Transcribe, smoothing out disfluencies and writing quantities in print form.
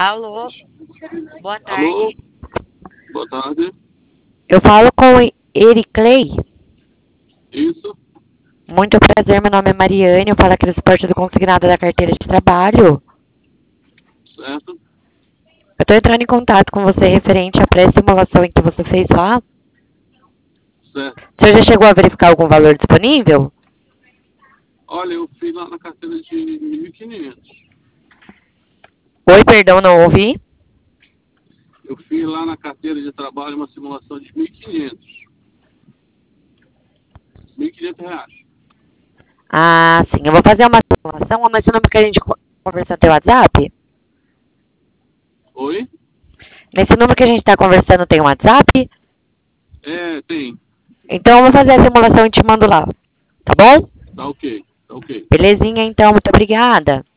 Alô, boa Alô, tarde. boa tarde. Eu falo com Ericlay. Isso, Muito prazer, meu nome é Mariane. Eu falo aqui do esporte do consignado da carteira de trabalho. certo? Eu tô entrando em contato com você referente à pré-simulação em que você fez lá. Certo. Você já chegou a verificar algum valor disponível? Olha, eu fiz lá na carteira de 1.500. Oi, perdão, não ouvi. Eu fiz lá na carteira de trabalho uma simulação de 1.500. R$ 1.500. Ah, sim. Eu vou fazer uma simulação, mas esse número que a gente conversando tem WhatsApp? Oi? Nesse número que a gente tá conversando tem WhatsApp? É, tem. Então eu vou fazer a simulação e te mando lá. Tá bom? Tá ok, tá ok. Belezinha, então. Muito obrigada.